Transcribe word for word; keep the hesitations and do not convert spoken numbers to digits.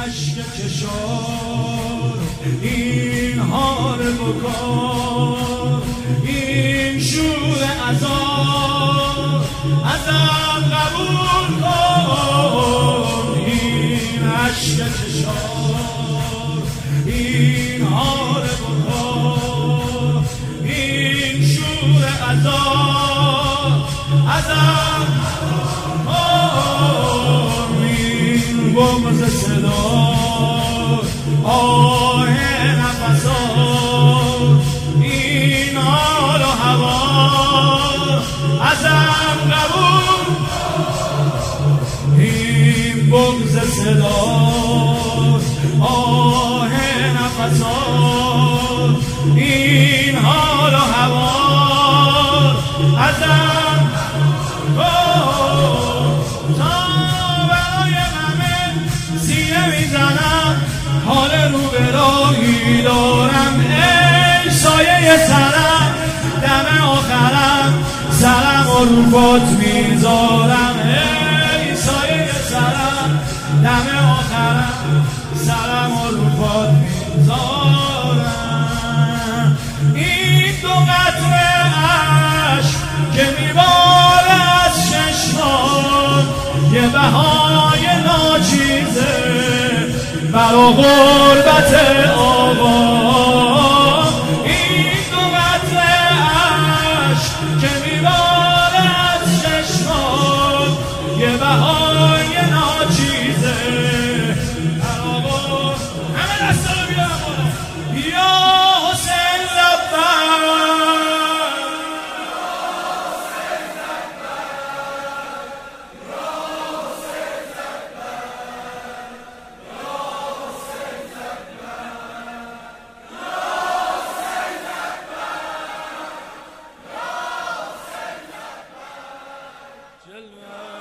اشک کشار، این حال بکار، این شور عذاب ازم قبول کن. این اشک کشار، این حال بکار، این شور عذاب ازم بغض صدا، آه نفسات، این حال و هوا ازم قبول. این بغض صدا، آه نفسات، این حال و هوا ازم حال رو به راهی دارم، ای سایه سرم، دم آخرم سرم و رو پات میذارم. ای سایه سرم، دم آخرم سرم و رو پات میذارم. این دو قطره عشق که میباره از چشمان، یه بهای ناچیزه برا غربت آقا. این دو قطره عشق که میباره از چشمان، یه بهای ناچیزه برا غربت. همه دستا رو بیارم بالا. یا حسین لبک، جلوه